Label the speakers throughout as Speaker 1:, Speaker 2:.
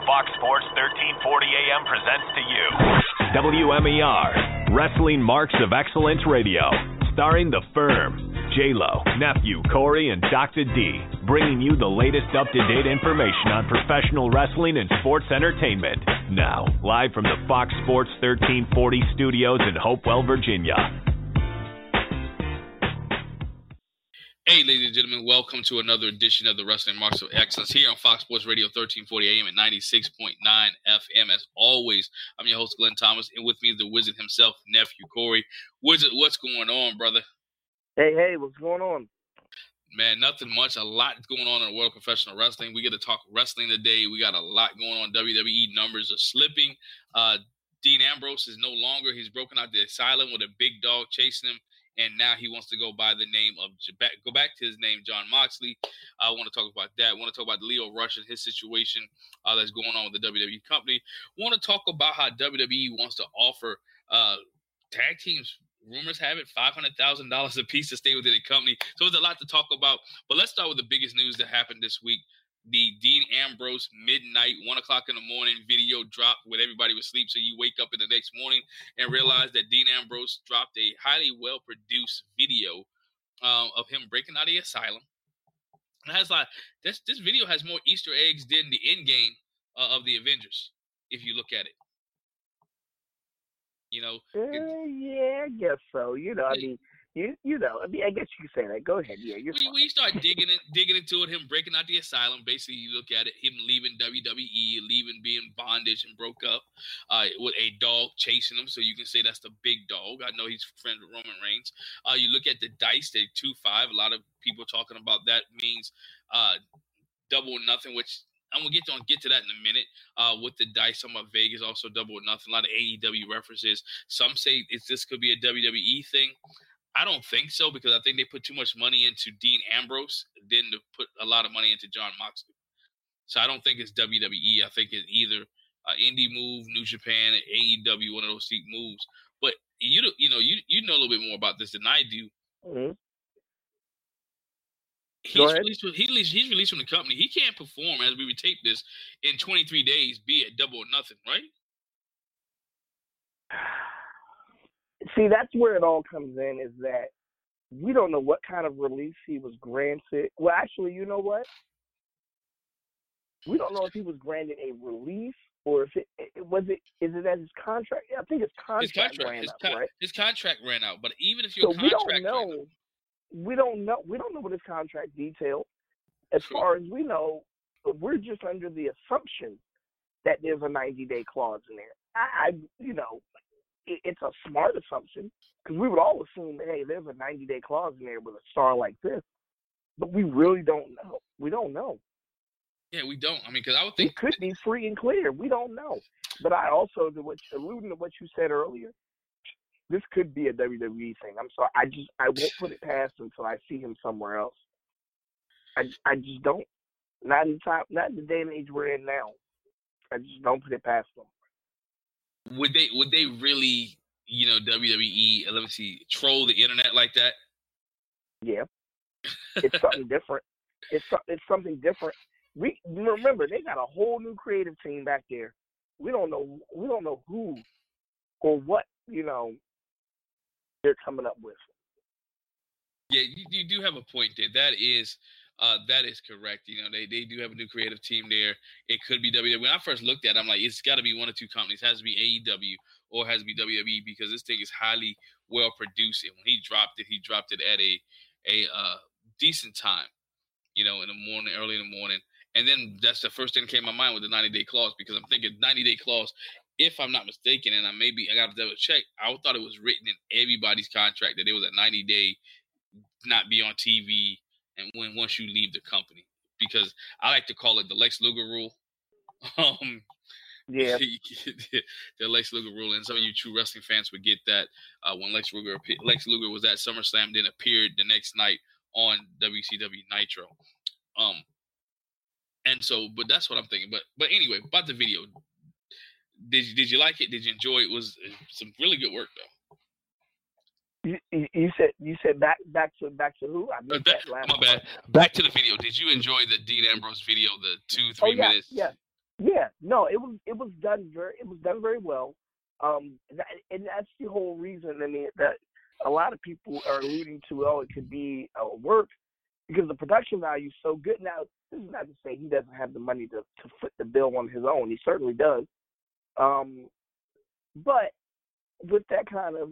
Speaker 1: Fox Sports 1340 AM presents to you WMER, Wrestling Marks of Excellence Radio, starring The Firm, J-Lo, Nephew, Corey, and Dr. D, bringing you the latest up-to-date information on professional wrestling and sports entertainment. Now, live from the Fox Sports 1340 studios in Hopewell, Virginia.
Speaker 2: Hey, ladies and gentlemen, welcome to another edition of the Wrestling Marks of Excellence here on Fox Sports Radio 1340 AM and 96.9 FM. As always, I'm your host, Glenn Thomas, and with me is the Wizard himself, Nephew Corey. Wizard, what's going on, brother?
Speaker 3: Hey, what's going on?
Speaker 2: Man, nothing much. A lot going on in the world of professional wrestling. We get to talk wrestling today. We got a lot going on. WWE numbers are slipping. Dean Ambrose is no longer. He's broken out the asylum with a big dog chasing him. And now he wants to go by the name of, go back to his name, Jon Moxley. I want to talk about that. I want to talk about Lio Rush and his situation that's going on with the WWE company. I want to talk about how WWE wants to offer tag teams, rumors have it, $500,000 a piece to stay within the company. So there's a lot to talk about. But let's start with the biggest news that happened this week. The Dean Ambrose midnight, 1 o'clock in the morning video dropped when everybody was asleep. So you wake up in the next morning and realize that Dean Ambrose dropped a highly well-produced video of him breaking out of the asylum. And it has like this video has more Easter eggs than the end game of the Avengers, if you look at it. You know?
Speaker 3: Yeah, I guess so. I guess you can say that. Go ahead. Yeah,
Speaker 2: we start digging into it, him breaking out the asylum. Basically, you look at it, him leaving WWE, being bondage and broke up with a dog chasing him. So you can say that's the big dog. I know he's friends with Roman Reigns. You look at the dice, they 2-5. A lot of people talking about that means double or nothing, which I'm gonna get to that in a minute. With the dice, some of Vegas also double or nothing. A lot of AEW references. Some say this could be a WWE thing. I don't think so, because I think they put too much money into Dean Ambrose than to put a lot of money into Jon Moxley. So I don't think it's WWE. I think it's either indie move, New Japan, AEW, one of those seat moves. But you know a little bit more about this than I do.
Speaker 3: Mm-hmm.
Speaker 2: He's released from the company. He can't perform, as we would tape this, in 23 days, be it double or nothing, right?
Speaker 3: See, that's where it all comes in, is that we don't know what kind of release he was granted. Well, actually, you know what? We don't know if he was granted a release or if is it as his contract? Yeah, I think his contract ran out, right?
Speaker 2: His contract ran out, but even if your contract
Speaker 3: we don't know what his contract detailed. As far as we know, we're just under the assumption that there's a 90-day clause in there. It's a smart assumption, because we would all assume that, hey, there's a 90-day clause in there with a star like this. But we really don't know. We don't know.
Speaker 2: Yeah, we don't. I mean, because I would think
Speaker 3: it could be free and clear. We don't know. But I also, alluding to what you said earlier, this could be a WWE thing. I'm sorry. I won't put it past him until I see him somewhere else. I just don't. Not in the day and age we're in now. I just don't put it past them.
Speaker 2: Would they really, WWE, let me see, troll the internet like that?
Speaker 3: Yeah. It's something different. It's something different. We remember, they got a whole new creative team back there. We don't know who or what, they're coming up with.
Speaker 2: Yeah, you do have a point there. That is correct. They do have a new creative team there. It could be WWE. When I first looked at it, I'm like, it's got to be one or two companies. It has to be AEW or it has to be WWE, because this thing is highly well produced. And when he dropped it at a decent time, in the morning, early in the morning. And then that's the first thing that came to my mind with the 90-day clause, because I'm thinking 90-day clause, if I'm not mistaken, and I got to double check, I thought it was written in everybody's contract that there was a 90-day not be on TV and once you leave the company, because I like to call it the Lex Luger rule.
Speaker 3: Yeah.
Speaker 2: The Lex Luger rule, and some of you true wrestling fans would get that when Lex Luger was at SummerSlam, then appeared the next night on WCW Nitro. And so, but that's what I'm thinking. But anyway, about the video, did you like it? Did you enjoy it? It was some really good work, though.
Speaker 3: You said back to who? I missed that last
Speaker 2: my bad. Back to the video. Did you enjoy the Dean Ambrose video, the 2-3 minutes?
Speaker 3: Yeah. No, it was done very well. And that's the whole reason. I mean, that a lot of people are alluding to, it could be work because the production value is so good. Now, this is not to say he doesn't have the money to foot the bill on his own. He certainly does. But with that kind of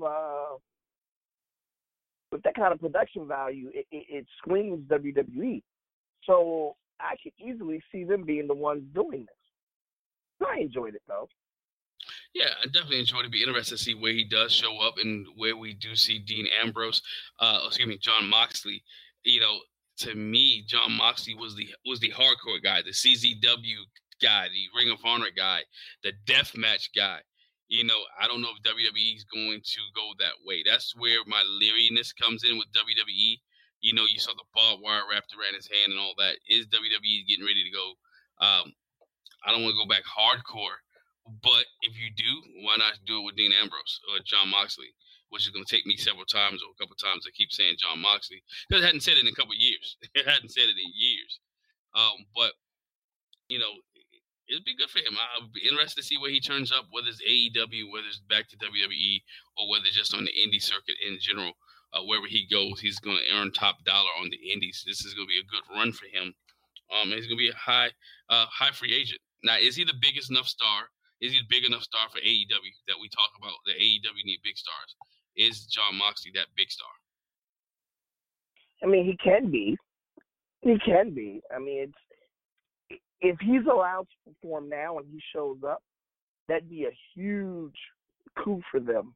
Speaker 3: production value, it screams WWE. So I could easily see them being the ones doing this. I enjoyed it though.
Speaker 2: Yeah, I definitely enjoyed it. Be interested to see where he does show up and where we do see Dean Ambrose. Jon Moxley. You know, to me, Jon Moxley was the hardcore guy, the CZW guy, the Ring of Honor guy, the deathmatch guy. You know, I don't know if WWE is going to go that way. That's where my leeriness comes in with WWE. You know, you saw the barbed wire wrapped around his hand and all that. Is WWE getting ready to go? I don't want to go back hardcore, but if you do, why not do it with Dean Ambrose or Jon Moxley, which is going to take me several times or a couple times to keep saying Jon Moxley because I hadn't said it in a couple of years. It hadn't said it in years. But, you know, it'd be good for him. I'll be interested to see where he turns up, whether it's AEW, whether it's back to WWE, or whether just on the indie circuit in general. Wherever he goes, he's going to earn top dollar on the indies. This is going to be a good run for him. And he's going to be a high free agent. Now, is he the biggest enough star? Is he the big enough star for AEW that we talk about? The AEW need big stars. Is Jon Moxley that big star?
Speaker 3: I mean, he can be. He can be. I mean, if he's allowed to perform now and he shows up, that'd be a huge coup for them.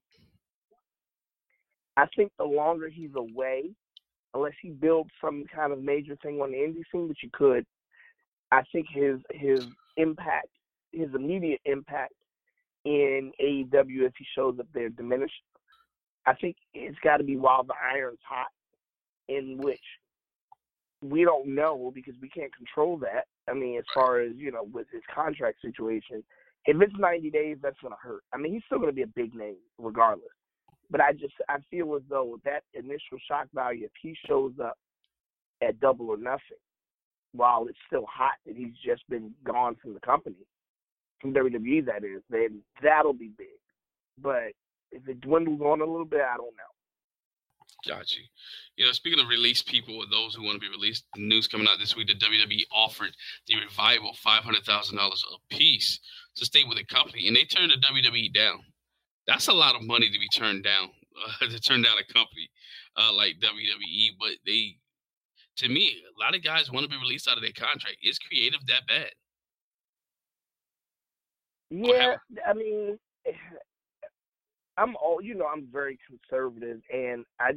Speaker 3: I think the longer he's away, unless he builds some kind of major thing on the indie scene, which he could, I think his impact, his immediate impact in AEW, if he shows up there, diminished. I think it's got to be while the iron's hot, in which we don't know because we can't control that. I mean, as far as, you know, with his contract situation, if it's 90 days, that's going to hurt. I mean, he's still going to be a big name regardless. But I feel as though with that initial shock value, if he shows up at Double or Nothing, while it's still hot that he's just been gone from the company, from WWE that is, then that'll be big. But if it dwindles on a little bit, I don't know.
Speaker 2: Got you. You know, speaking of released people or those who want to be released, the news coming out this week that WWE offered the Revival $500,000 a piece to stay with the company, and they turned the WWE down. That's a lot of money to be turned down, to turn down a company like WWE. But to me, a lot of guys want to be released out of their contract. Is creative that bad?
Speaker 3: Yeah, I mean, I'm very conservative, and I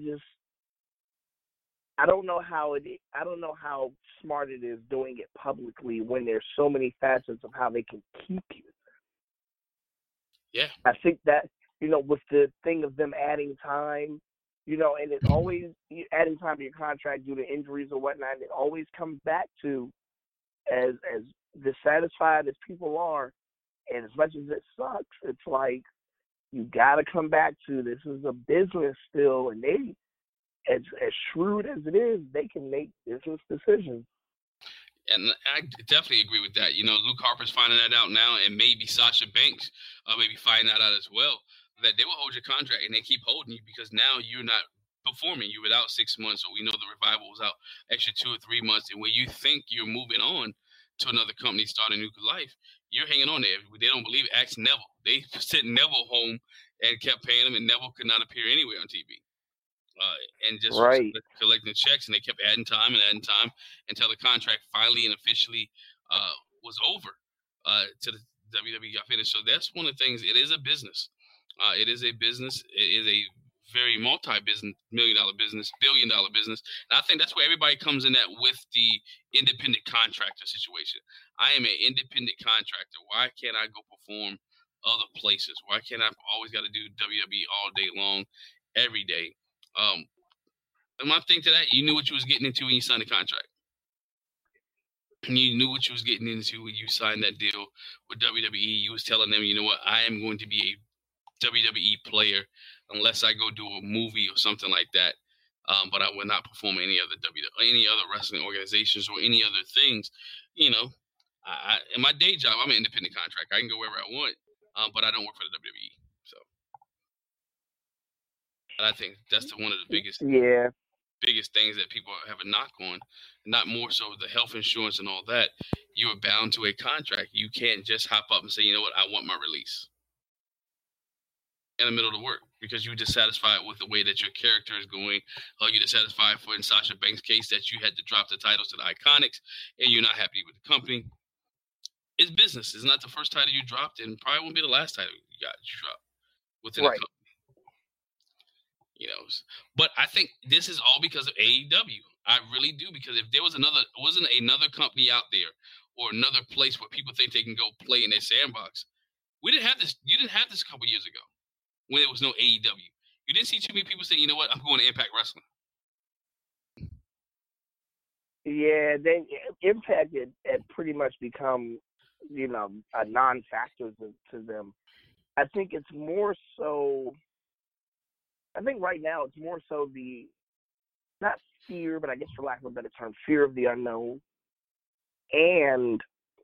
Speaker 3: don't know how smart it is doing it publicly when there's so many facets of how they can keep you.
Speaker 2: Yeah,
Speaker 3: I think that, you know, with the thing of them adding time, you know, and it's always adding time to your contract due to injuries or whatnot, it always comes back to, as dissatisfied as people are, and as much as it sucks, it's like, you got to come back to, this is a business still, and they, as shrewd as it is, they can make business decisions.
Speaker 2: And I definitely agree with that. You know, Luke Harper's finding that out now, and maybe Sasha Banks maybe finding that out as well, that they will hold your contract, and they keep holding you because now you're not performing. You were out 6 months, or we know the Revival was out extra 2 or 3 months, and when you think you're moving on to another company, starting a new life, you're hanging on there. They don't believe it. Ask Neville. They sent Neville home and kept paying him, and Neville could not appear anywhere on TV. And just collecting checks, and they kept adding time until the contract finally and officially was over to the WWE got finished. So that's one of the things. It is a business. It is a business. It is a very multi-business, $1 business, billion-dollar business. And I think that's where everybody comes in at with the independent contractor situation. I am an independent contractor. Why can't I go perform other places? Why can't I always got to do WWE all day long, every day? And my thing to that, you knew what you was getting into when you signed the contract. And you knew what you was getting into when you signed that deal with WWE. You was telling them, you know what, I am going to be a WWE player unless I go do a movie or something like that. But I will not perform any other wrestling organizations or any other things. You know, In my day job, I'm an independent contractor. I can go wherever I want, but I don't work for the WWE. So, and I think that's one of the biggest things that people have a knock on. Not more so the health insurance and all that. You are bound to a contract. You can't just hop up and say, you know what, I want my release in the middle of the work because you're dissatisfied with the way that your character is going. Or you're dissatisfied in Sasha Banks' case that you had to drop the titles to the Iconics and you're not happy with the company. It's business. It's not the first title you dropped and probably won't be the last title you dropped within the company. You know, but I think this is all because of AEW. I really do, because if there wasn't another company out there or another place where people think they can go play in their sandbox, we didn't have this. You didn't have this a couple years ago when there was no AEW. You didn't see too many people say, you know what, I'm going to Impact Wrestling.
Speaker 3: Yeah, Impact had pretty much become, you know, a non-factor to them. I think it's more so. I think right now it's more so the, not fear, but I guess for lack of a better term, fear of the unknown, and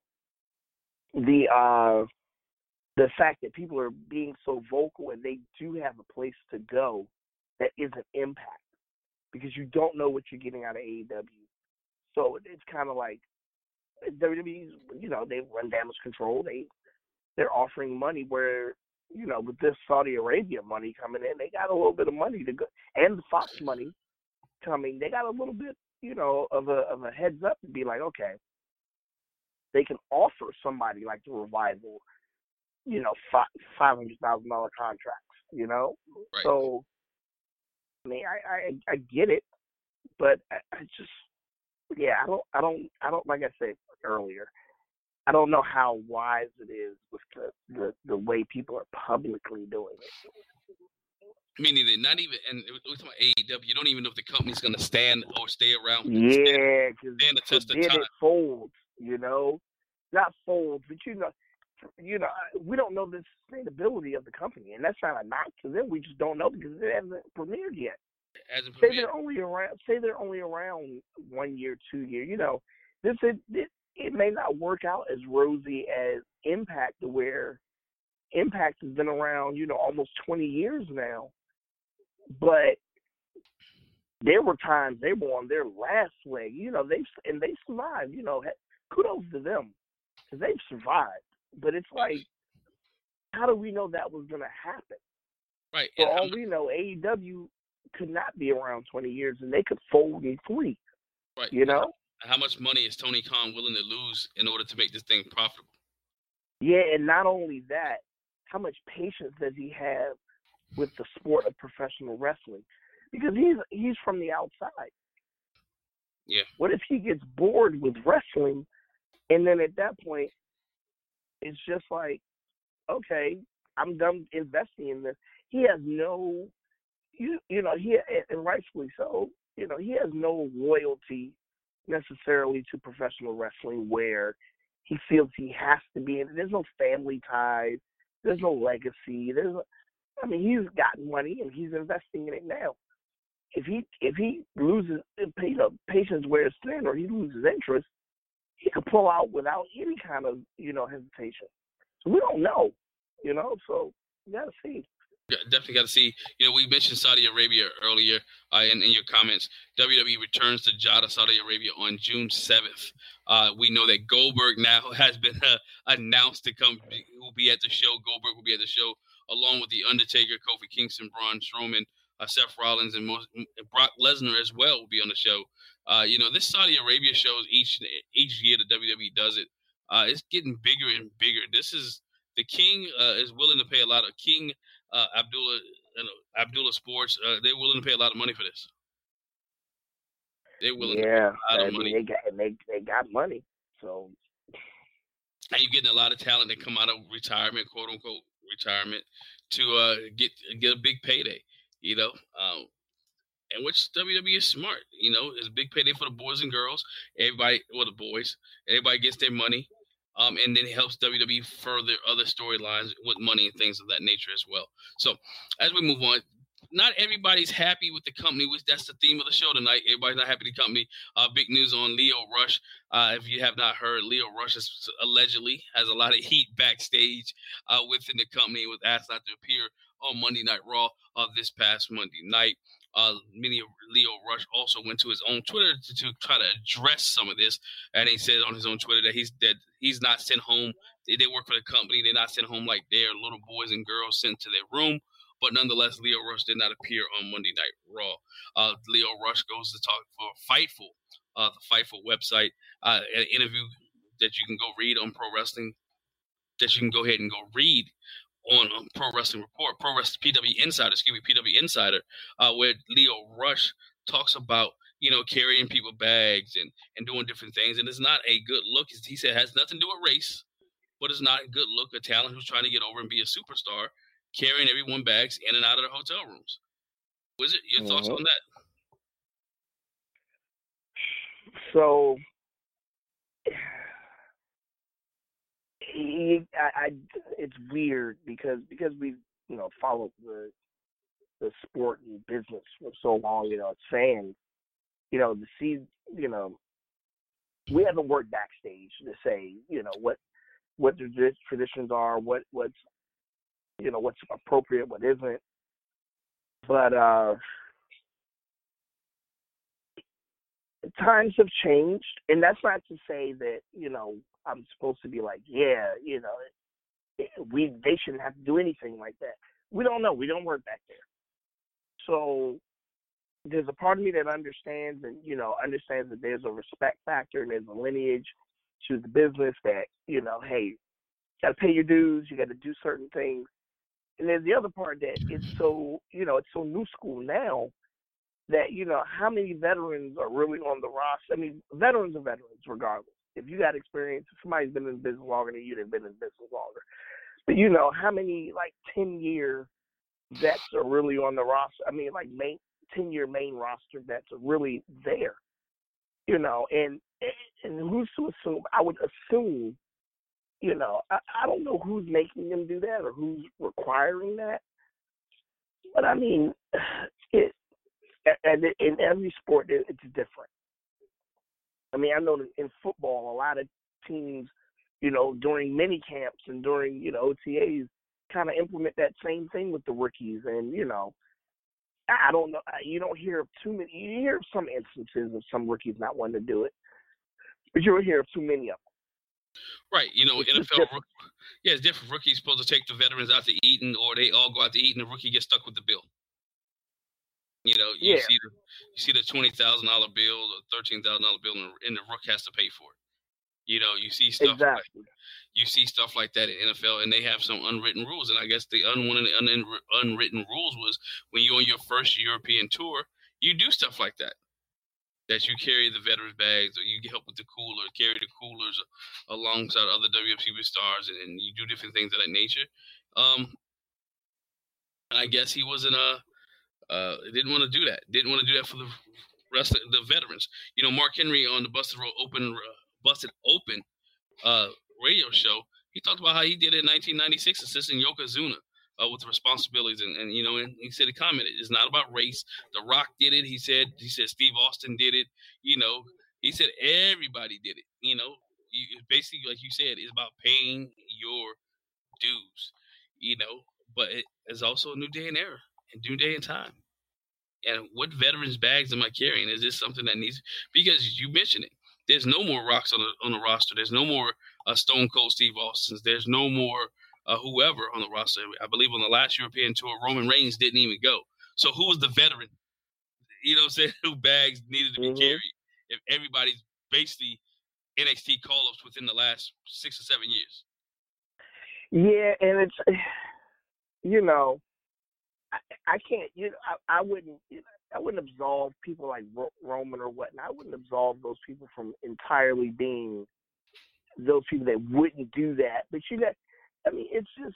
Speaker 3: the fact that people are being so vocal and they do have a place to go that isn't Impact, because you don't know what you're getting out of AEW. So it's kind of like WWE's, you know, they run Damage Control. They're offering money where, you know, with this Saudi Arabia money coming in, they got a little bit of money to go, and the Fox money coming, they got a little bit, you know, of a heads up to be like, okay, they can offer somebody like the Revival, you know, $500,000 contracts, you know.
Speaker 2: Right.
Speaker 3: So, I mean, I get it, but I just, yeah, I don't like I said earlier, I don't know how wise it is with the way people are publicly doing it.
Speaker 2: Meaning that not even, and we're talking about AEW, you don't even know if the company's going to stand or stay around.
Speaker 3: Yeah, because
Speaker 2: the test of time.
Speaker 3: It folds, you know, not folds, but you know, we don't know the sustainability of the company, and that's not a knock to them. We just don't know because it hasn't premiered yet. Say they're only around 1 year, 2 years. You know, it may not work out as rosy as Impact, where Impact has been around, you know, almost 20 years now. But there were times they were on their last leg. You know, they survived. You know, kudos to them because they've survived. But it's like, how do we know that was going to happen?
Speaker 2: Right.
Speaker 3: For all we know, AEW could not be around 20 years, and they could fold in 3.
Speaker 2: Right.
Speaker 3: You know?
Speaker 2: How much money is Tony Khan willing to lose in order to make this thing profitable?
Speaker 3: Yeah, and not only that, how much patience does he have with the sport of professional wrestling? Because he's from the outside.
Speaker 2: Yeah.
Speaker 3: What if he gets bored with wrestling, and then at that point, it's just like, okay, I'm done investing in this. He has no, you know, and rightfully so, you know, he has no loyalty necessarily to professional wrestling where he feels he has to be in it. There's no family ties. There's no legacy. He's got money and he's investing in it now. If he loses, you know, patience wears thin, or he loses interest, he could pull out without any kind of, you know, hesitation. So we don't know, you know. So you gotta see.
Speaker 2: Yeah, definitely got to see. You know, we mentioned Saudi Arabia earlier in your comments. WWE returns to Jeddah, Saudi Arabia on June 7th. We know that Goldberg now has been announced to come. Will be at the show. Goldberg will be at the show along with The Undertaker, Kofi Kingston, Braun Strowman, Seth Rollins, and Brock Lesnar as well will be on the show. You know, this Saudi Arabia shows each year the WWE does it. It's getting bigger and bigger. This is the King is willing to pay a lot of King. Abdullah Sports, they're willing to pay a lot of money for this. They're willing to pay a lot of money.
Speaker 3: They got money. So,
Speaker 2: and you're getting a lot of talent that come out of retirement, quote unquote retirement, to get a big payday. You know, and which WWE is smart. You know, it's a big payday for the boys and girls. Everybody, well, the boys, everybody gets their money. And then it helps WWE further other storylines with money and things of that nature as well. So as we move on, not everybody's happy with the company, which that's the theme of the show tonight. Everybody's not happy with the company. Big news on Lio Rush. If you have not heard, Lio Rush allegedly has a lot of heat backstage within the company. Was asked not to appear on Monday Night Raw this past Monday night. Lio Rush also went to his own Twitter to try to address some of this, and he said on his own Twitter that he's not sent home. They work for the company. They're not sent home like they're little boys and girls sent to their room. But nonetheless, Lio Rush did not appear on Monday Night Raw. Lio Rush goes to talk for Fightful, the Fightful website, an interview that you can go read on Pro Wrestling, that you can go ahead and go read on Pro Wrestling Report, PW Insider, where Lio Rush talks about, carrying people bags and doing different things. And it's not a good look. He said it has nothing to do with race, but it's not a good look. A talent who's trying to get over and be a superstar, carrying everyone bags in and out of their hotel rooms. Was it your thoughts on that?
Speaker 3: So, it's weird because we followed the sport and business for so long. As fans, to see we haven't worked backstage to say what the traditions are, what's appropriate, what isn't. But times have changed, and that's not to say that I'm supposed to be like, they shouldn't have to do anything like that. We don't know. We don't work back there. So there's a part of me that understands that there's a respect factor and there's a lineage to the business that, hey, you got to pay your dues, you got to do certain things. And there's the other part that it's so, it's so new school now that, how many veterans are really on the roster? I mean, veterans are veterans regardless. If you got experience, if somebody's been in business longer than you, they've been in business longer. But, how many, 10-year vets are really on the roster? I mean, 10-year main roster vets are really there, and who's to assume? I would assume, I don't know who's making them do that or who's requiring that. But, I mean, in every sport, it's different. I mean, I know that in football, a lot of teams, during mini camps and during, OTAs, kind of implement that same thing with the rookies. And, I don't know. You don't hear of too many. You hear of some instances of some rookies not wanting to do it, but you don't hear of too many of them.
Speaker 2: Right. NFL, it's different. Rookies supposed to take the veterans out to eat, or they all go out to eat, and the rookie gets stuck with the bill. You see the $20,000 bill or $13,000 bill, and the rook has to pay for it. You see stuff
Speaker 3: exactly.
Speaker 2: You see stuff like that in NFL, and they have some unwritten rules. And I guess the unwritten rules was when you're on your first European tour, you do stuff like that. That you carry the veterans bags, or you help with the cooler, carry the coolers alongside other WFC stars, and you do different things of that nature. I guess he wasn't didn't want to do that. Didn't want to do that for the rest of the veterans. Mark Henry on the Busted Open radio show, he talked about how he did it in 1996, assisting Yokozuna with responsibilities, and he said, he commented, it's not about race. The Rock did it. He said Steve Austin did it. He said everybody did it. Basically, like you said, it's about paying your dues. But it's also a new day and era, a new day and time. And what veterans bags am I carrying? Is this something that needs? Because you mentioned it. There's no more Rocks on the roster. There's no more Stone Cold Steve Austins. There's no more whoever on the roster. I believe on the last European tour, Roman Reigns didn't even go. So who was the veteran? Who bags needed to be carried? If everybody's basically NXT call-ups within the last 6 or 7 years.
Speaker 3: Yeah, and it's I can't. I wouldn't absolve people like Roman or whatnot. I wouldn't absolve those people from entirely being those people that wouldn't do that. But it's just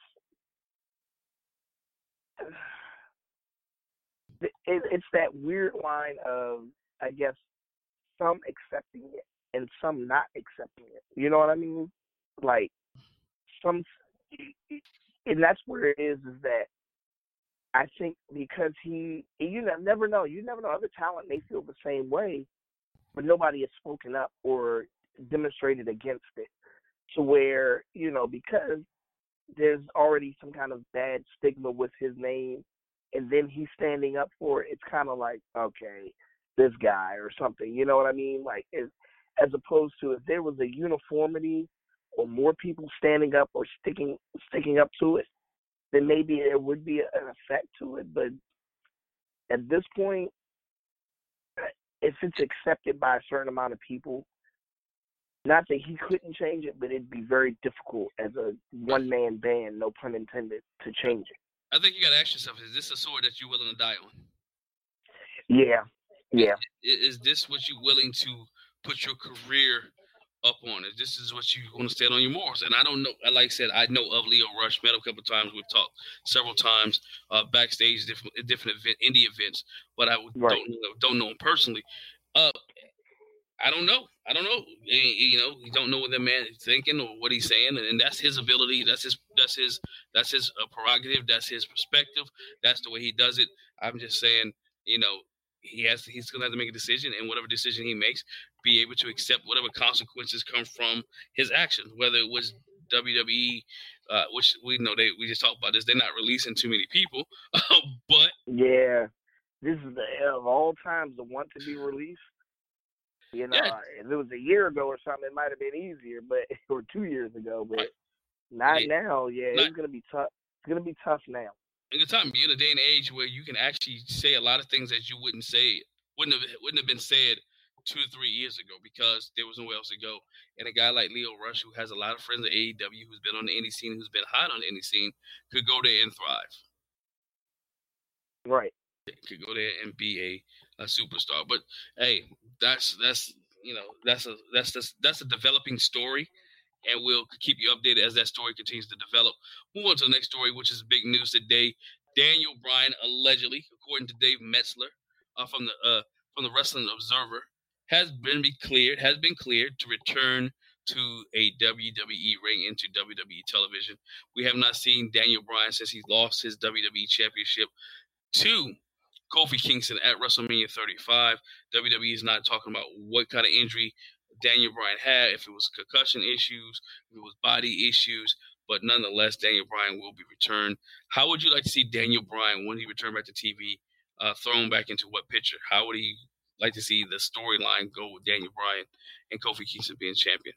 Speaker 3: it's that weird line of, I guess, some accepting it and some not accepting it. You know what I mean? Like some, and that's where it is that I think because never know. You never know. Other talent may feel the same way, but nobody has spoken up or demonstrated against it. To where, because there's already some kind of bad stigma with his name, and then he's standing up for it, it's kind of like, okay, this guy or something. You know what I mean? Like, as opposed to if there was a uniformity or more people standing up or sticking up to it, then maybe there would be an effect to it. But at this point, if it's accepted by a certain amount of people, not that he couldn't change it, but it'd be very difficult as a one-man band, no pun intended, to change it.
Speaker 2: I think you got to ask yourself, is this a sword that you're willing to die on?
Speaker 3: Yeah.
Speaker 2: Is this what you're willing to put your career up on? Is this what you want to stand on your morals? And I don't know. Like I said, I know of Lio Rush, met him a couple of times. We've talked several times backstage, different indie events, but I don't know him personally. I don't know. You don't know what that man is thinking or what he's saying, and that's his ability. That's his prerogative. That's his perspective. That's the way he does it. I'm just saying, he's gonna have to make a decision, and whatever decision he makes, be able to accept whatever consequences come from his actions. Whether it was WWE, which we know we just talked about this, they're not releasing too many people, but
Speaker 3: yeah, this is of all times the one to be released. If it was a year ago or something, it might have been easier, or 2 years ago, but not now. Yeah, it's gonna be tough. It's gonna be tough now.
Speaker 2: In the time, you're in a day and age where you can actually say a lot of things that you wouldn't have been said 2 or 3 years ago because there was nowhere else to go. And a guy like Lio Rush, who has a lot of friends at AEW, who's been on the indie scene, who's been hot on the indie scene, could go there and thrive.
Speaker 3: Right.
Speaker 2: Could go there and be a superstar. But hey, that's a developing story, and we'll keep you updated as that story continues to develop. Move on to the next story, which is big news today. Daniel Bryan allegedly, according to Dave Metzler from the Wrestling Observer, has been cleared to return to a WWE ring into WWE television. We have not seen Daniel Bryan since he lost his WWE Championship to Kofi Kingston at WrestleMania 35. WWE is not talking about what kind of injury Daniel Bryan had, if it was concussion issues, if it was body issues, but nonetheless, Daniel Bryan will be returned. How would you like to see Daniel Bryan, when he returned back to TV, thrown back into what picture? How would he like to see the storyline go with Daniel Bryan and Kofi Kingston being champion?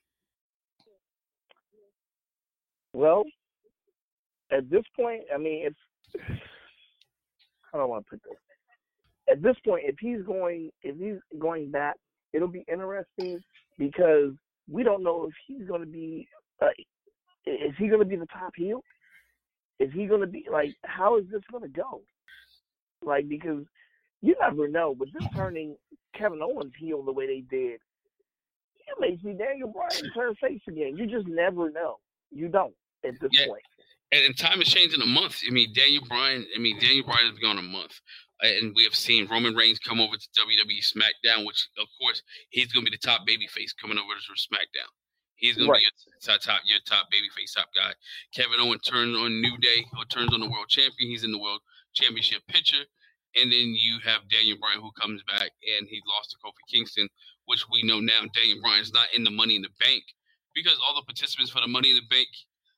Speaker 3: Well, at this point, I mean, how do I want to put this? At this point, if he's going back, it'll be interesting because we don't know if he's going to be. Is he going to be the top heel? Is he going to be how is this going to go? Because you never know. With this turning Kevin Owens heel the way they did, you may see Daniel Bryan turn face again. You just never know. You don't at this point.
Speaker 2: And time is changing a month. Daniel Bryan has been gone a month. And we have seen Roman Reigns come over to WWE SmackDown, which, of course, he's going to be the top babyface coming over to SmackDown. He's going to be your top babyface, top guy. Kevin Owens turns on New Day or turns on the World Champion. He's in the World Championship picture. And then you have Daniel Bryan, who comes back, and he lost to Kofi Kingston, which we know now Daniel Bryan's not in the Money in the Bank because all the participants for the Money in the Bank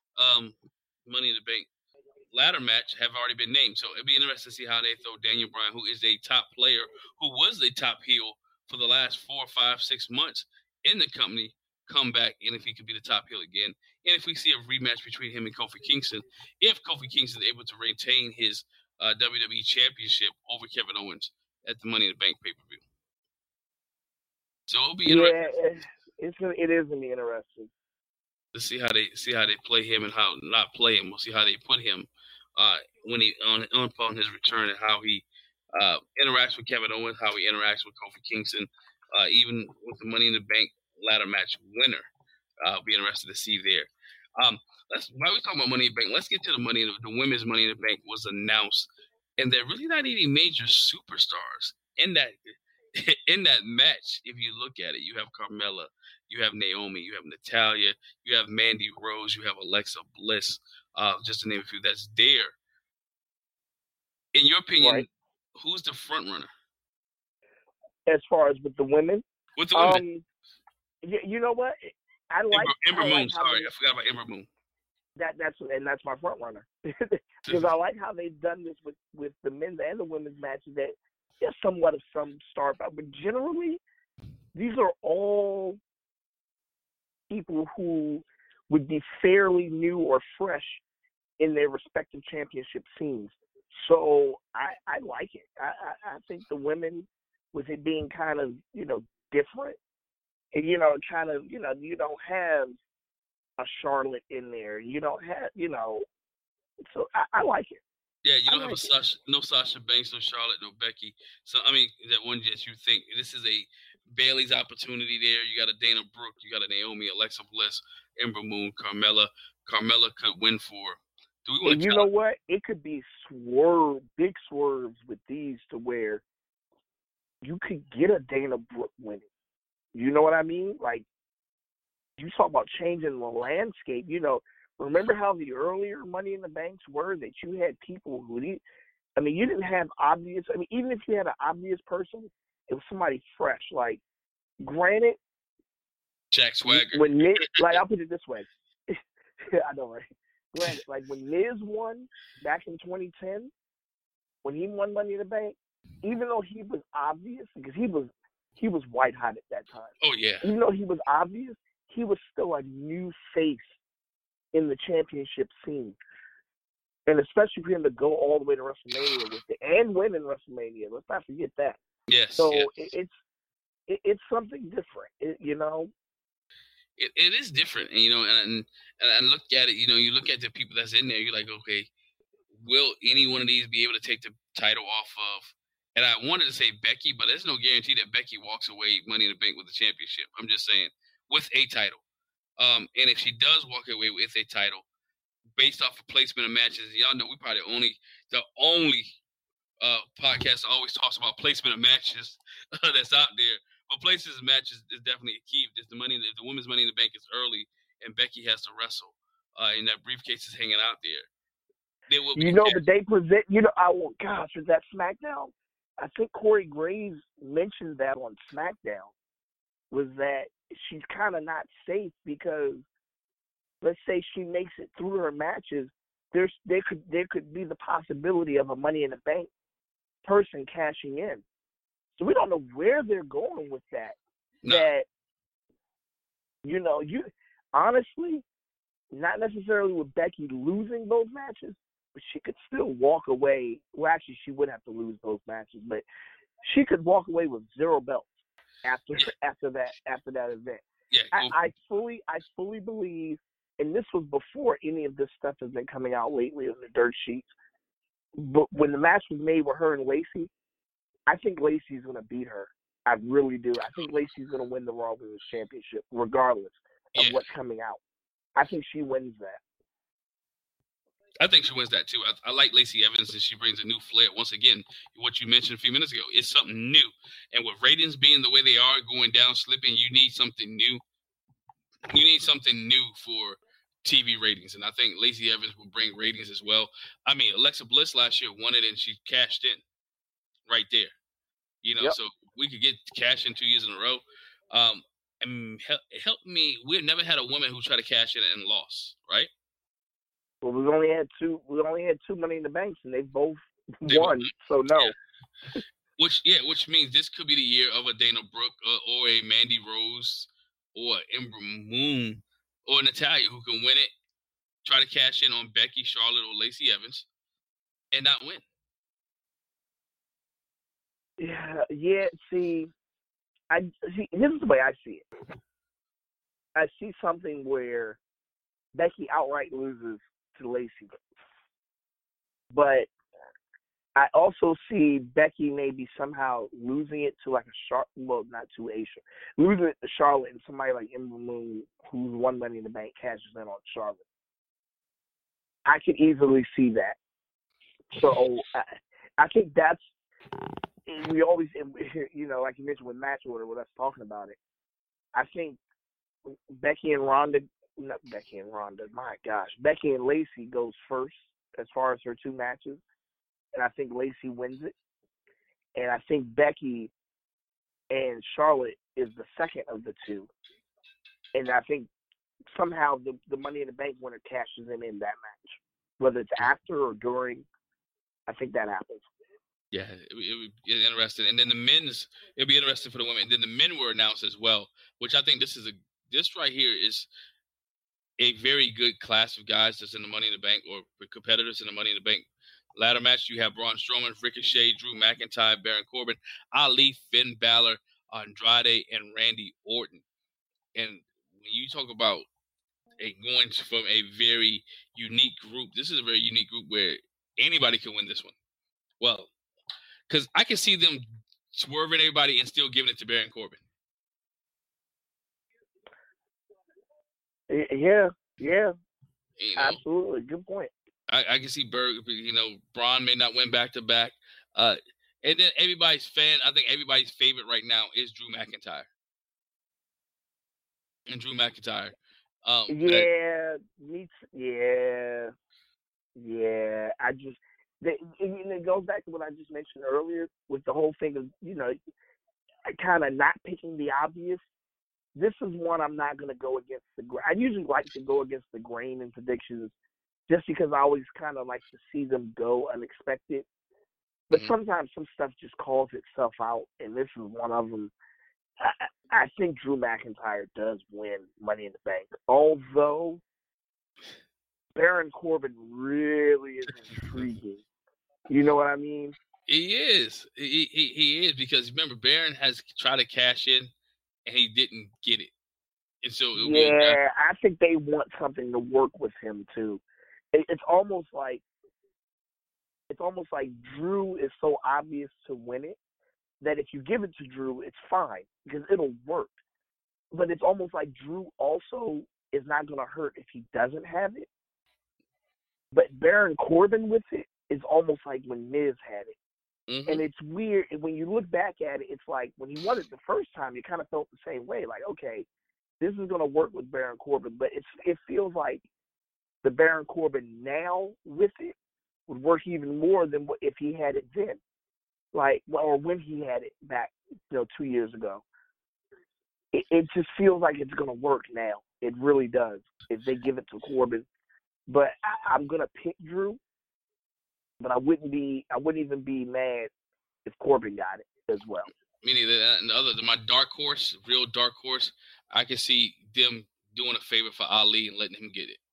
Speaker 2: ladder match have already been named. So it'd be interesting to see how they throw Daniel Bryan, who is a top player, who was the top heel for the last 4, 5, 6 months in the company, come back, and if he could be the top heel again. And if we see a rematch between him and Kofi Kingston, if Kofi Kingston is able to retain his WWE Championship over Kevin Owens at the Money in the Bank pay-per-view. So it'll be interesting.
Speaker 3: Yeah, it is going to be interesting.
Speaker 2: To see how they play him and how not play him. We'll see how they put him when he upon his return, and how he interacts with Kevin Owens, how he interacts with Kofi Kingston, even with the Money in the Bank ladder match winner. I'll be interested to see there. While we talking about Money in the Bank, let's get to the women's Money in the Bank was announced, and they're really not any major superstars in that match. If you look at it, you have Carmella, you have Naomi, you have Natalya, you have Mandy Rose, you have Alexa Bliss, just to name a few that's there. In your opinion,
Speaker 3: right?
Speaker 2: Who's the front runner?
Speaker 3: As far as with the women?
Speaker 2: With the women?
Speaker 3: You know what? I like
Speaker 2: Ember Moon.
Speaker 3: Like
Speaker 2: Sorry, I forgot about Ember Moon.
Speaker 3: That's my front runner because I like how they've done this with the men's and the women's matches. That there's somewhat of some star power, but generally these are all people who would be fairly new or fresh in their respective championship scenes. So I like it. I think the women, with it being kind of different, and kind of you don't have a Charlotte in there. You don't have, so I like it.
Speaker 2: Yeah, you don't have no Sasha Banks, no Charlotte, no Becky. So, I mean, that one that you think. This is a Bayley's opportunity there. You got a Dana Brooke, you got a Naomi, Alexa Bliss, Ember Moon, Carmella. Carmella could win for. Do we want
Speaker 3: and you know what? It could be big swerves with these to where you could get a Dana Brooke winning. You know what I mean? Like, you talk about changing the landscape. Remember how the earlier Money in the Banks were, that you had people who you didn't have obvious. Even if you had an obvious person, it was somebody fresh. Like, granted,
Speaker 2: Jack Swagger.
Speaker 3: When Miz, I'll put it this way. I know, right? Granted, like when Miz won back in 2010, when he won Money in the Bank, even though he was obvious, because he was white hot at that time.
Speaker 2: Oh yeah.
Speaker 3: Even though he was obvious, he was still a new face in the championship scene. And especially for him to go all the way to WrestleMania with it and win in WrestleMania. Let's not forget that.
Speaker 2: Yes.
Speaker 3: So
Speaker 2: yes.
Speaker 3: It's something different,
Speaker 2: It is different, and look at it. You look at the people that's in there. You're like, okay, will any one of these be able to take the title off of? And I wanted to say Becky, but there's no guarantee that Becky walks away Money in the Bank with the championship. I'm just saying, with a title. And if she does walk away with a title, based off of placement of matches, y'all know we probably the only podcast that always talks about placement of matches that's out there. But places of matches is definitely a key. If the women's Money in the Bank is early and Becky has to wrestle, and that briefcase is hanging out there, they will be.
Speaker 3: But they present. With that SmackDown, I think Corey Graves mentioned that on SmackDown, was that she's kind of not safe because, let's say she makes it through her matches, there could be the possibility of a Money in the Bank person cashing in. So we don't know where they're going with that.
Speaker 2: No.
Speaker 3: That you honestly, not necessarily with Becky losing those matches, but she could still walk away. Well, actually, she would have to lose those matches, but she could walk away with 0 belts after that event.
Speaker 2: Yeah,
Speaker 3: I fully believe, and this was before any of this stuff has been coming out lately on the dirt sheets. But when the match was made with her and Lacey, I think Lacey's going to beat her. I really do. I think Lacey's going to win the Raw Women's Championship, regardless of what's coming out. I think she wins that.
Speaker 2: I think she wins that too. I like Lacey Evans, and she brings a new flair. Once again, what you mentioned a few minutes ago, it's something new. And with ratings being the way they are, going down, slipping, you need something new. You need something new for TV ratings, and I think Lacey Evans will bring ratings as well. Alexa Bliss last year won it, and she cashed in right there.
Speaker 3: Yep.
Speaker 2: So we could get cash in 2 years in a row. Help me. We've never had a woman who tried to cash in and lost, right?
Speaker 3: Well, we only had two Money in the Banks, and they both won. So no.
Speaker 2: Yeah. Which means this could be the year of a Dana Brooke or a Mandy Rose or Ember Moon or Natalya who can win it, try to cash in on Becky, Charlotte, or Lacey Evans, and not win.
Speaker 3: Yeah. See, this is the way I see it. I see something where Becky outright loses to Lacey, but I also see Becky maybe somehow losing it to like losing it to Charlotte, and somebody like Ember Moon, who's won Money in the Bank, cashes in on Charlotte. I could easily see that. So I think that's, we always, like you mentioned with match order, with us talking about it, I think Becky and Lacey goes first as far as her 2 matches. and I think Lacey wins it. And I think Becky and Charlotte is the second of the two. And I think somehow the Money in the Bank winner cashes in that match. Whether it's after or during, I think that happens.
Speaker 2: Yeah, it would be interesting. And then the men's, it'd be interesting for the women. And then the men were announced as well, which I think this right here is a very good class of guys that's in the Money in the Bank or competitors in the Money in the Bank ladder match. You have Braun Strowman, Ricochet, Drew McIntyre, Baron Corbin, Ali, Finn Balor, Andrade, and Randy Orton. And when you talk about going from a very unique group, this is a very unique group where anybody can win this one. Well, because I can see them swerving everybody and still giving it to Baron Corbin.
Speaker 3: Yeah, absolutely. Good point.
Speaker 2: I can see Braun may not win back-to-back. And then everybody's favorite right now is Drew McIntyre. And Drew McIntyre.
Speaker 3: It goes back to what I just mentioned earlier with the whole thing of, kind of not picking the obvious. This is one I'm not going to go against the grain. I usually like to go against the grain in predictions just because I always kind of like to see them go unexpected. But sometimes some stuff just calls itself out, and this is one of them. I think Drew McIntyre does win Money in the Bank, although Baron Corbin really is intriguing. You know what I mean?
Speaker 2: He is. He is, because remember, Baron has tried to cash in, and he didn't get it. And so
Speaker 3: I think they want something to work with him too. It's almost like Drew is so obvious to win it that if you give it to Drew, it's fine because it'll work. But it's almost like Drew also is not going to hurt if he doesn't have it. But Baron Corbin with it is almost like when Miz had it. Mm-hmm. And it's weird. When you look back at it, it's like when he won it the first time, you kind of felt the same way. Like, okay, this is going to work with Baron Corbin. But it feels like the Baron Corbin now with it would work even more than if he had it then. Or when he had it back, 2 years ago. It just feels like it's going to work now. It really does if they give it to Corbin. But I'm going to pick Drew. But I wouldn't even be mad if Corbin got it as well.
Speaker 2: Me neither. And my dark horse, real dark horse, I can see them doing a favor for Ali and letting him get it.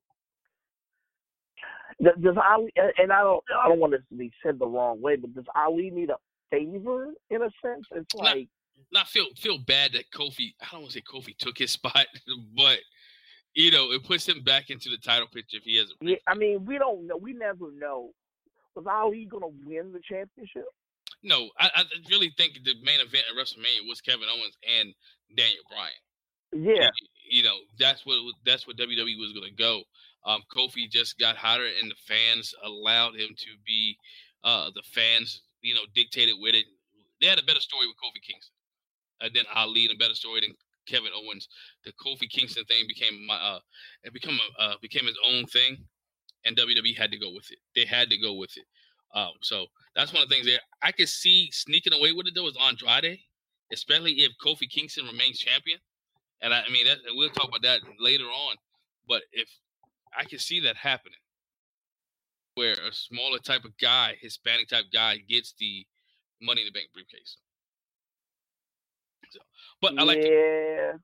Speaker 3: Does Ali? And I don't want this to be said the wrong way, but does Ali need a favor in a sense? It's like
Speaker 2: not feel bad that Kofi. I don't want to say Kofi took his spot, but it puts him back into the title picture if he has.
Speaker 3: Yeah, I mean, we don't know. We never know. Was Ali going to win the championship?
Speaker 2: No, I really think the main event at WrestleMania was Kevin Owens and Daniel Bryan.
Speaker 3: Yeah.
Speaker 2: And, that's what WWE was going to go. Kofi just got hotter, and the fans allowed him to be. The fans, dictated with it. They had a better story with Kofi Kingston than Ali, and a better story than Kevin Owens. The Kofi Kingston thing became his own thing. And WWE had to go with it. They had to go with it. So that's one of the things there. I could see sneaking away with it, though, is Andrade, especially if Kofi Kingston remains champion. And we'll talk about that later on. But if I can see that happening, where a smaller type of guy, Hispanic type guy, gets the Money in the Bank briefcase. So, but I like it.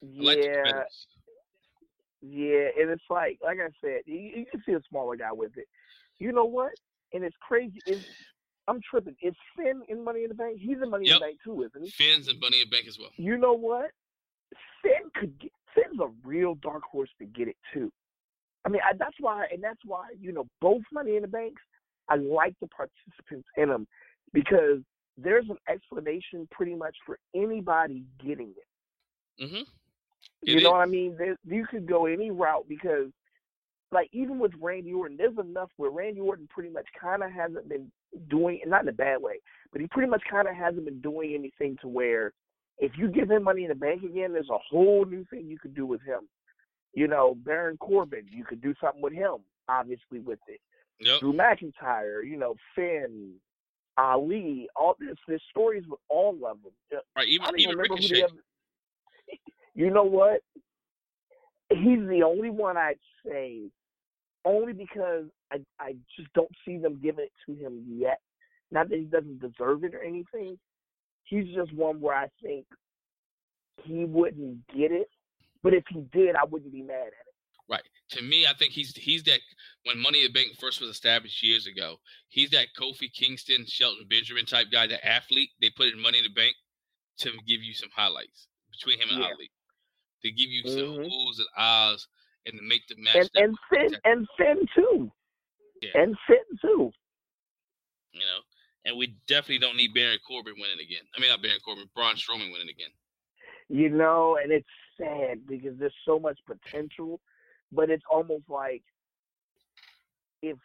Speaker 3: Yeah, and it's like I said, you can see a smaller guy with it. You know what? And it's crazy. I'm tripping. Is Finn in Money in the Bank? He's in Money in the Bank too, isn't he?
Speaker 2: Finn's in Money in the Bank as well.
Speaker 3: You know what? Finn's a real dark horse to get it too. I mean, that's why, both Money in the Banks, I like the participants in them because there's an explanation pretty much for anybody getting it. Mm-hmm. You know what I mean? You could go any route because, even with Randy Orton, there's enough where Randy Orton pretty much kind of hasn't been doing, not in a bad way, but he pretty much kind of hasn't been doing anything to where if you give him Money in the Bank again, there's a whole new thing you could do with him. Baron Corbin, you could do something with him, obviously, with it.
Speaker 2: Yep.
Speaker 3: Drew McIntyre, Finn, Ali, all this. There's stories with all of them.
Speaker 2: Right,
Speaker 3: I don't even remember
Speaker 2: Ricochet.
Speaker 3: who the other. You know what? He's the only one I'd say, only because I just don't see them giving it to him yet. Not that he doesn't deserve it or anything. He's just one where I think he wouldn't get it. But if he did, I wouldn't be mad at it.
Speaker 2: Right. To me, I think he's that, when Money in the Bank first was established years ago, he's that Kofi Kingston, Shelton Benjamin type guy, the athlete. They put in Money in the Bank to give you some highlights between him and Ali. To give you some oohs and ahs and to make the match.
Speaker 3: And Finn too.
Speaker 2: Yeah.
Speaker 3: And Finn too.
Speaker 2: And we definitely don't need Baron Corbin winning again. I mean, not Baron Corbin, Braun Strowman winning again.
Speaker 3: And it's sad because there's so much potential, but it's almost like if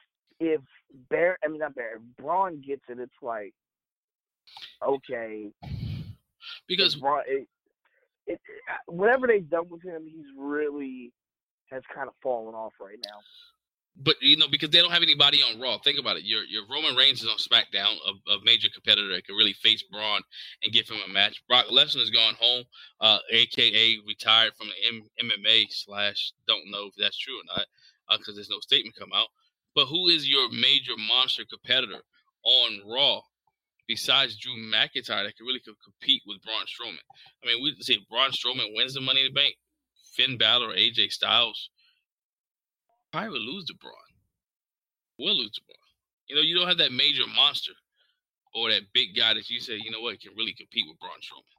Speaker 3: Braun gets it, it's like, okay.
Speaker 2: Because
Speaker 3: Braun, whatever they've done with him, he's really has kind of fallen off right now.
Speaker 2: But, because they don't have anybody on Raw. Think about it. Your Roman Reigns is on SmackDown, a major competitor that can really face Braun and give him a match. Brock Lesnar's gone home, a.k.a. retired from the MMA / don't know if that's true or not, because there's no statement come out. But who is your major monster competitor on Raw besides Drew McIntyre that can really compete with Braun Strowman? I mean, we say Braun Strowman wins the Money in the Bank, Finn Balor or AJ Styles probably will lose to Braun. Will lose to Braun. You don't have that major monster or that big guy that you say, can really compete with Braun Strowman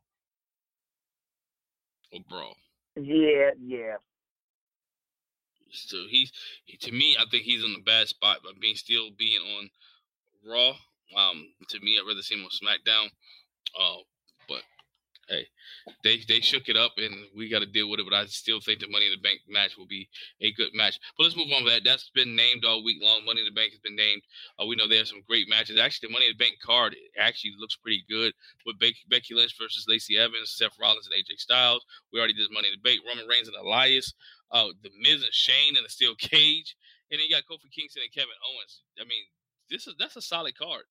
Speaker 2: or Braun.
Speaker 3: Yeah.
Speaker 2: So to me, I think he's in a bad spot by still being on Raw. To me, I'd rather see him on SmackDown. But hey, they shook it up, and we got to deal with it. But I still think the Money in the Bank match will be a good match. But let's move on to that. That's been named all week long. Money in the Bank has been named. We know there's some great matches. Actually, the Money in the Bank card actually looks pretty good with Becky Lynch versus Lacey Evans, Seth Rollins, and AJ Styles. We already did Money in the Bank. Roman Reigns and Elias. The Miz and Shane in a steel cage. And then you got Kofi Kingston and Kevin Owens. I mean, that's a solid card.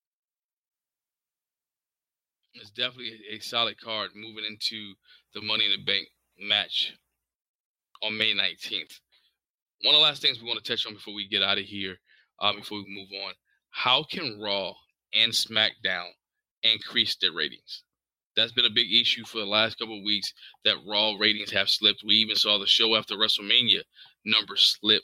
Speaker 2: It's definitely a solid card moving into the Money in the Bank match on May 19th. One of the last things we want to touch on before we get out of here, before we move on, how can Raw and SmackDown increase their ratings? That's been a big issue for the last couple of weeks, that Raw ratings have slipped. We even saw the show after WrestleMania numbers slip.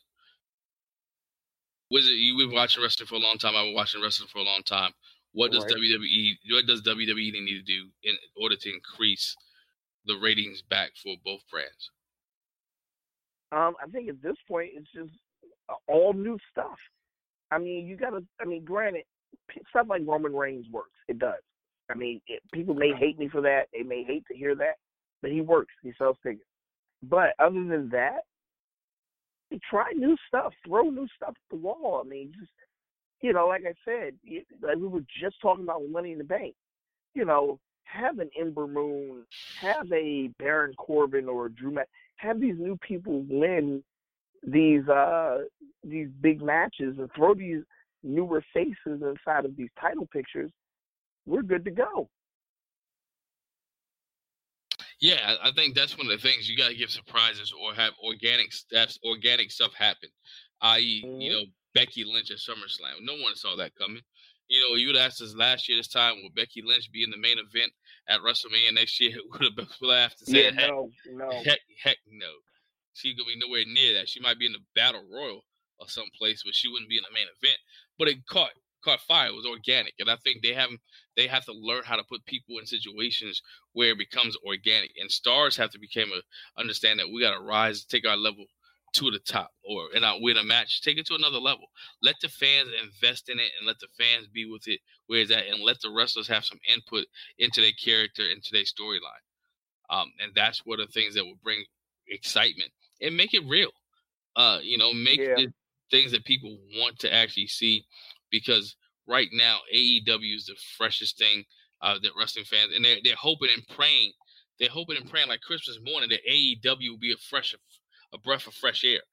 Speaker 2: You've been watching wrestling for a long time. I've been watching wrestling for a long time. What does WWE need to do in order to increase the ratings back for both brands?
Speaker 3: I think at this point it's just all new stuff. I mean, granted, stuff like Roman Reigns works. It does. I mean, people may hate me for that. They may hate to hear that, but he works. He sells tickets. But other than that, try new stuff. Throw new stuff at the wall. I mean, just, like I said, like we were just talking about Money in the Bank. Have an Ember Moon, have a Baron Corbin or Drew have these new people win these big matches and throw these newer faces inside of these title pictures. We're good to go.
Speaker 2: Yeah, I think that's one of the things. You got to give surprises or have organic stuff happen, i.e., Becky Lynch at SummerSlam. No one saw that coming. You would ask us last year this time, will Becky Lynch be in the main event at WrestleMania next year? Would have laughed and said,
Speaker 3: no.
Speaker 2: Heck no. She's going to be nowhere near that. She might be in the Battle Royal or someplace, but she wouldn't be in the main event. But it caught fire. It was organic. And I think they have to learn how to put people in situations where it becomes organic. And stars have to understand that we got to rise, take our level to the top, or win a match, take it to another level. Let the fans invest in it and let the fans be with it where it's at, and let the wrestlers have some input into their character, into their storyline. And that's one of the things that will bring excitement and make it real. Make the things that people want to actually see, because right now AEW is the freshest thing that wrestling fans, and they're hoping and praying. They're hoping and praying like Christmas morning that AEW will be a breath of fresh air.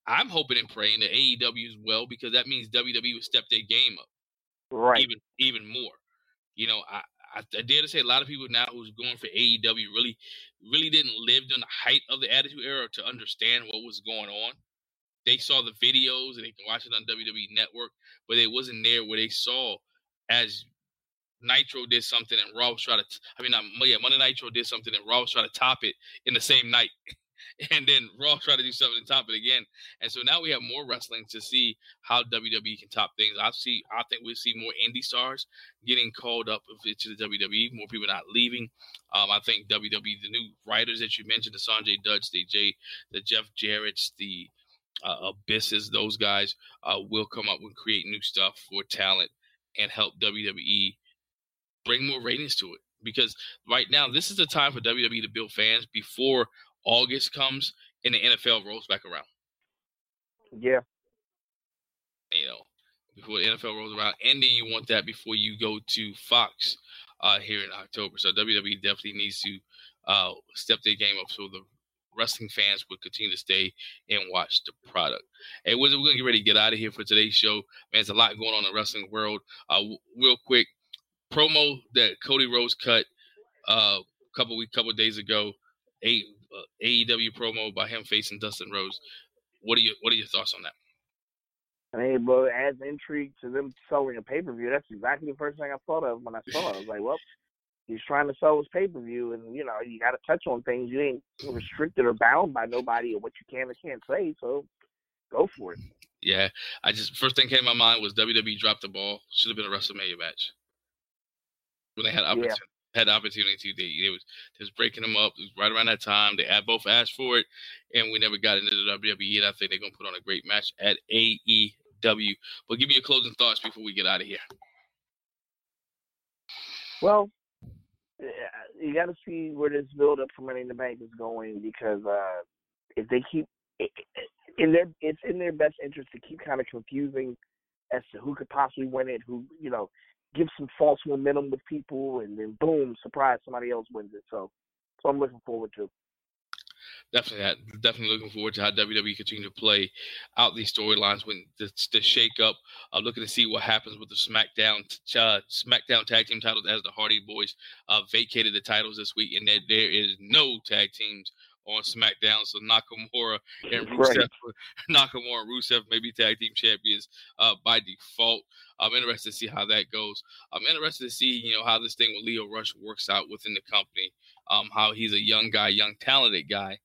Speaker 2: I'm hoping and praying that AEW as well, because that means WWE would step their game up,
Speaker 3: Right.
Speaker 2: even more. You know, I dare to say a lot of people now who's going for AEW really didn't live during the height of the Attitude Era to understand what was going on. They saw the videos and they can watch it on WWE Network, but it wasn't there where they saw as Nitro did something and Raw was trying to. Monday Nitro did something and Raw was trying to top it in the same night. And then Raw tried to do something and top it again. And so now we have more wrestling to see how WWE can top things. I think we'll see more indie stars getting called up to the WWE, more people not leaving. I think WWE, the new writers that you mentioned, the Sanjay Dutts, the Jeff Jarrett's, the Abysses, those guys will come up and create new stuff for talent and help WWE bring more ratings to it. Because right now, this is the time for WWE to build fans before August comes and the NFL rolls back around.
Speaker 3: Yeah.
Speaker 2: You know, before the NFL rolls around, and then you want that before you go to Fox here in October. So WWE definitely needs to step their game up so the wrestling fans would continue to stay and watch the product. Hey, we're going to get ready to get out of here for today's show. Man, there's a lot going on in the wrestling world. Real quick, promo that Cody Rhodes cut a couple of days ago, AEW promo by him facing Dustin Rhodes. What are your thoughts on that?
Speaker 3: I mean, but it adds intrigue to them selling a pay-per-view. That's exactly the first thing I thought of when I saw it. I was like, well, he's trying to sell his pay-per-view, and, you know, you got to touch on things. You ain't restricted or bound by nobody or what you can or can't say, so go for it.
Speaker 2: Yeah, first thing came to my mind was WWE dropped the ball. Should have been a WrestleMania match. When they had opportunity to. They was breaking them up. It was right around that time. They both asked for it, and we never got into the WWE, and I think they're going to put on a great match at AEW. But give me your closing thoughts before we get out of here.
Speaker 3: Well, you got to see where this build-up for Money in the Bank is going, because if they keep it's in their best interest to keep kind of confusing as to who could possibly win it, who, you know, give some false momentum with people, and then boom, surprise, somebody else wins it. So I'm looking forward to.
Speaker 2: Definitely looking forward to how WWE continue to play out these storylines when the shake up. Looking to see what happens with the SmackDown tag team titles, as the Hardy Boys vacated the titles this week, and that there is no tag teams on SmackDown. So Nakamura and Rusev may be tag team champions by default. I'm interested to see how that goes. I'm interested to see, you know, how this thing with Lio Rush works out within the company. How he's a young talented guy.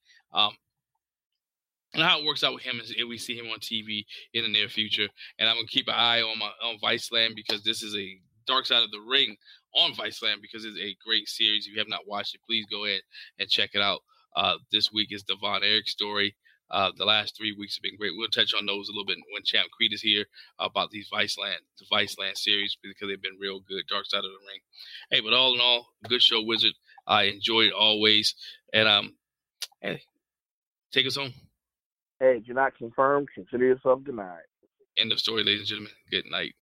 Speaker 2: And how it works out with him is if we see him on TV in the near future. And I'm going to keep an eye on Viceland, because this is a Dark Side of the Ring on Viceland, because it's a great series. If you have not watched it, please go ahead and check it out. This week is the Von Erich story. The last 3 weeks have been great. We'll touch on those a little bit when Champ Creed is here about the Viceland series, because they've been real good. Dark Side of the Ring. Hey, but all in all, good show, Wizard. I enjoyed it always. And hey, take us home.
Speaker 3: Hey, if you're not confirmed, consider yourself denied.
Speaker 2: End of story, ladies and gentlemen. Good night.